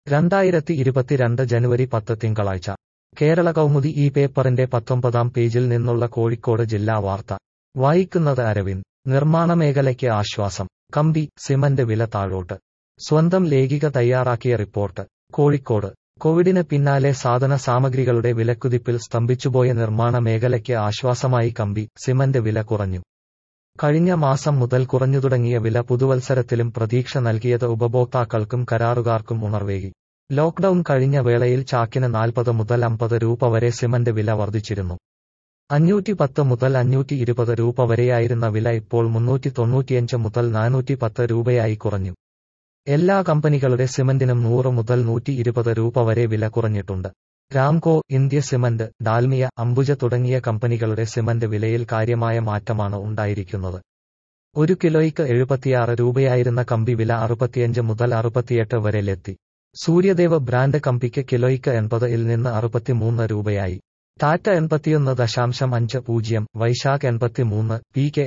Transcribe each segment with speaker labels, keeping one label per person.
Speaker 1: 2022 ജനുവരി 10 തിങ്കളാഴ്ച കേരള കൗമുദി ഈ പേപ്പറിന്റെ 19-ാം പേജിൽ നിന്നുള്ള കോഴിക്കോട് ജില്ലാ വാർത്ത വായിക്കുന്നത് അരവിന്ദ്. നിർമ്മാണ മേഖലയ്ക്ക് ആശ്വാസം. കമ്പി, സിമന്റ് വില താഴോട്ട്. സ്വന്തം ലേഖിക തയ്യാറാക്കിയ റിപ്പോർട്ട്. കോഴിക്കോട്. കോവിഡിന് പിന്നാലെ സാധന സാമഗ്രികളുടെ വിലക്കുതിപ്പിൽ സ്തംഭിച്ചുപോയ നിർമ്മാണ മേഖലയ്ക്ക് ആശ്വാസമായി കമ്പി, സിമന്റ് വില കുറഞ്ഞു. കഴിഞ്ഞ മാസം മുതൽ കുറഞ്ഞുതുടങ്ങിയ വില പുതുവത്സരത്തിലും പ്രതീക്ഷ നൽകിയത് ഉപഭോക്താക്കൾക്കും കരാറുകാർക്കും ഉണർവേകി. ലോക്ഡൌൺ കഴിഞ്ഞ വേളയിൽ ചാക്കിന് 40 മുതൽ 50 രൂപ വരെ സിമന്റ് വില വർദ്ധിച്ചിരുന്നു. 510 മുതൽ 520 രൂപ വരെയായിരുന്ന വില ഇപ്പോൾ 395 മുതൽ 410 രൂപയായി കുറഞ്ഞു. എല്ലാ കമ്പനികളുടെ സിമന്റിനും 100 മുതൽ 120 രൂപ വരെ വില കുറഞ്ഞിട്ടുണ്ട്. രാംകോ, ഇന്ത്യ സിമന്റ്, ഡാൽമിയ, അംബുജ തുടങ്ങിയ കമ്പനികളുടെ സിമന്റ് വിലയിൽ കാര്യമായ മാറ്റമാണ് ഉണ്ടായിരിക്കുന്നത്. 1 കിലോയ്ക്ക് 76 രൂപയായിരുന്ന കമ്പി വില 65 മുതൽ 68 വരെയിലെത്തി. സൂര്യദേവ് ബ്രാൻഡ് കമ്പിക്ക് കിലോയ്ക്ക് 80-ൽ നിന്ന് 63 രൂപയായി. ടാറ്റ 81.50, വൈശാഖ് 83, പികെ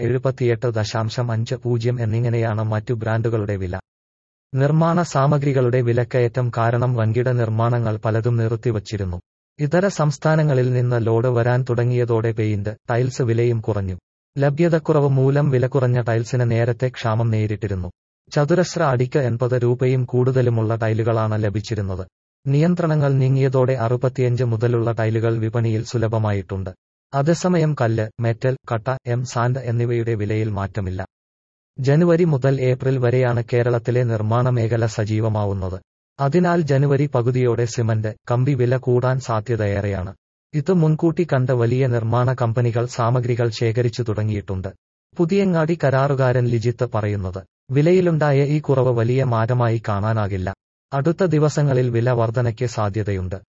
Speaker 1: 78.50 എന്നിങ്ങനെയാണ് മറ്റു ബ്രാൻഡുകളുടെ വില. നിർമ്മാണ സാമഗ്രികളുടെ വിലക്കയറ്റം കാരണം വൻകിട നിർമ്മാണങ്ങൾ പലതും നിർത്തിവച്ചിരുന്നു. ഇതര സംസ്ഥാനങ്ങളിൽ നിന്ന് ലോഡ് വരാൻ തുടങ്ങിയതോടെ പെയിന്റ്, ടൈൽസ് വിലയും കുറഞ്ഞു. ലഭ്യതക്കുറവ് മൂലം വിലകുറഞ്ഞ ടൈൽസിന് നേരത്തെ ക്ഷാമം നേരിട്ടിരുന്നു. ചതുരശ്ര അടിക്ക് 80 രൂപയും കൂടുതലുമുള്ള ടൈലുകളാണ് ലഭിച്ചിരുന്നത്. നിയന്ത്രണങ്ങൾ നീങ്ങിയതോടെ 65 മുതലുള്ള ടൈലുകൾ വിപണിയിൽ സുലഭമായിട്ടുണ്ട്. അതേസമയം കല്ല്, മെറ്റൽ, കട്ട, സാൻഡ് എന്നിവയുടെ വിലയിൽ മാറ്റമില്ല. ജനുവരി മുതൽ ഏപ്രിൽ വരെയാണ് കേരളത്തിലെ നിർമ്മാണ മേഖല സജീവമാവുന്നത്. അതിനാൽ ജനുവരി പകുതിയോടെ സിമന്റ്, കമ്പി വില കൂടാൻ സാധ്യതയേറെയാണ്. ഇത് മുൻകൂട്ടി കണ്ട വലിയ നിർമ്മാണ കമ്പനികൾ സാമഗ്രികൾ ശേഖരിച്ചു തുടങ്ങിയിട്ടുണ്ട്. പുതിയങ്ങാടി കരാറുകാരൻ ലിജിത്ത് പറയുന്നത്, വിലയിലുണ്ടായ ഈ കുറവ് വലിയ മാറ്റമായി കാണാനാകില്ല. അടുത്ത ദിവസങ്ങളിൽ വില വർധനയ്ക്ക് സാധ്യതയുണ്ട്.